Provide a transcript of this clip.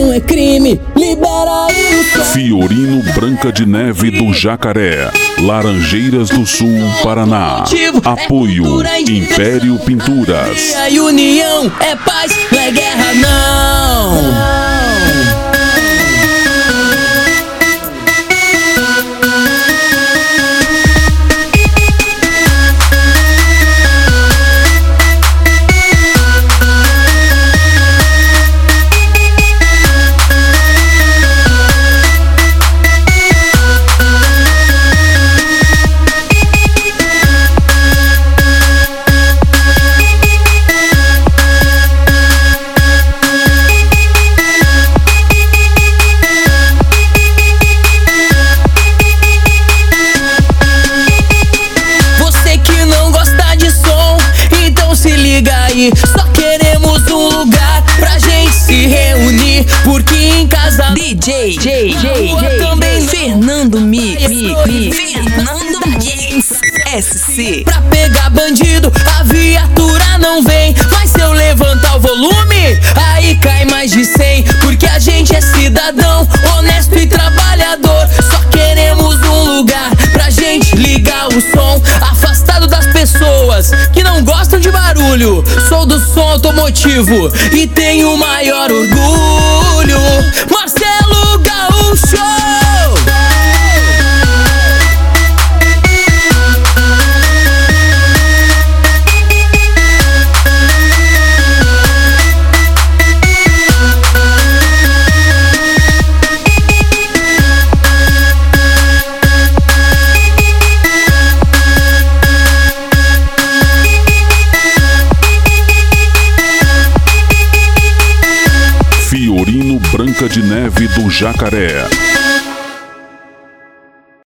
não é crime, libera aí o som. Fiorino Branca de Neve do Jacaré, Laranjeiras do Sul, Paraná. Apoio Império Pinturas. E união é paz, não é guerra não. Só queremos um lugar pra gente se reunir, porque em casa DJ também Fernando Mix SC. Pra pegar bandido a viatura não vem, mas se eu levantar o volume aí cai mais de 100, porque a gente é cidadão honesto e trabalhador. Só queremos um lugar pra gente ligar o som, afastado das pessoas que não gostam de barulho. Sou do som automotivo e tenho o maior orgulho. Marcelo Gaúcho. Fiorino Branca de Neve do Jacaré.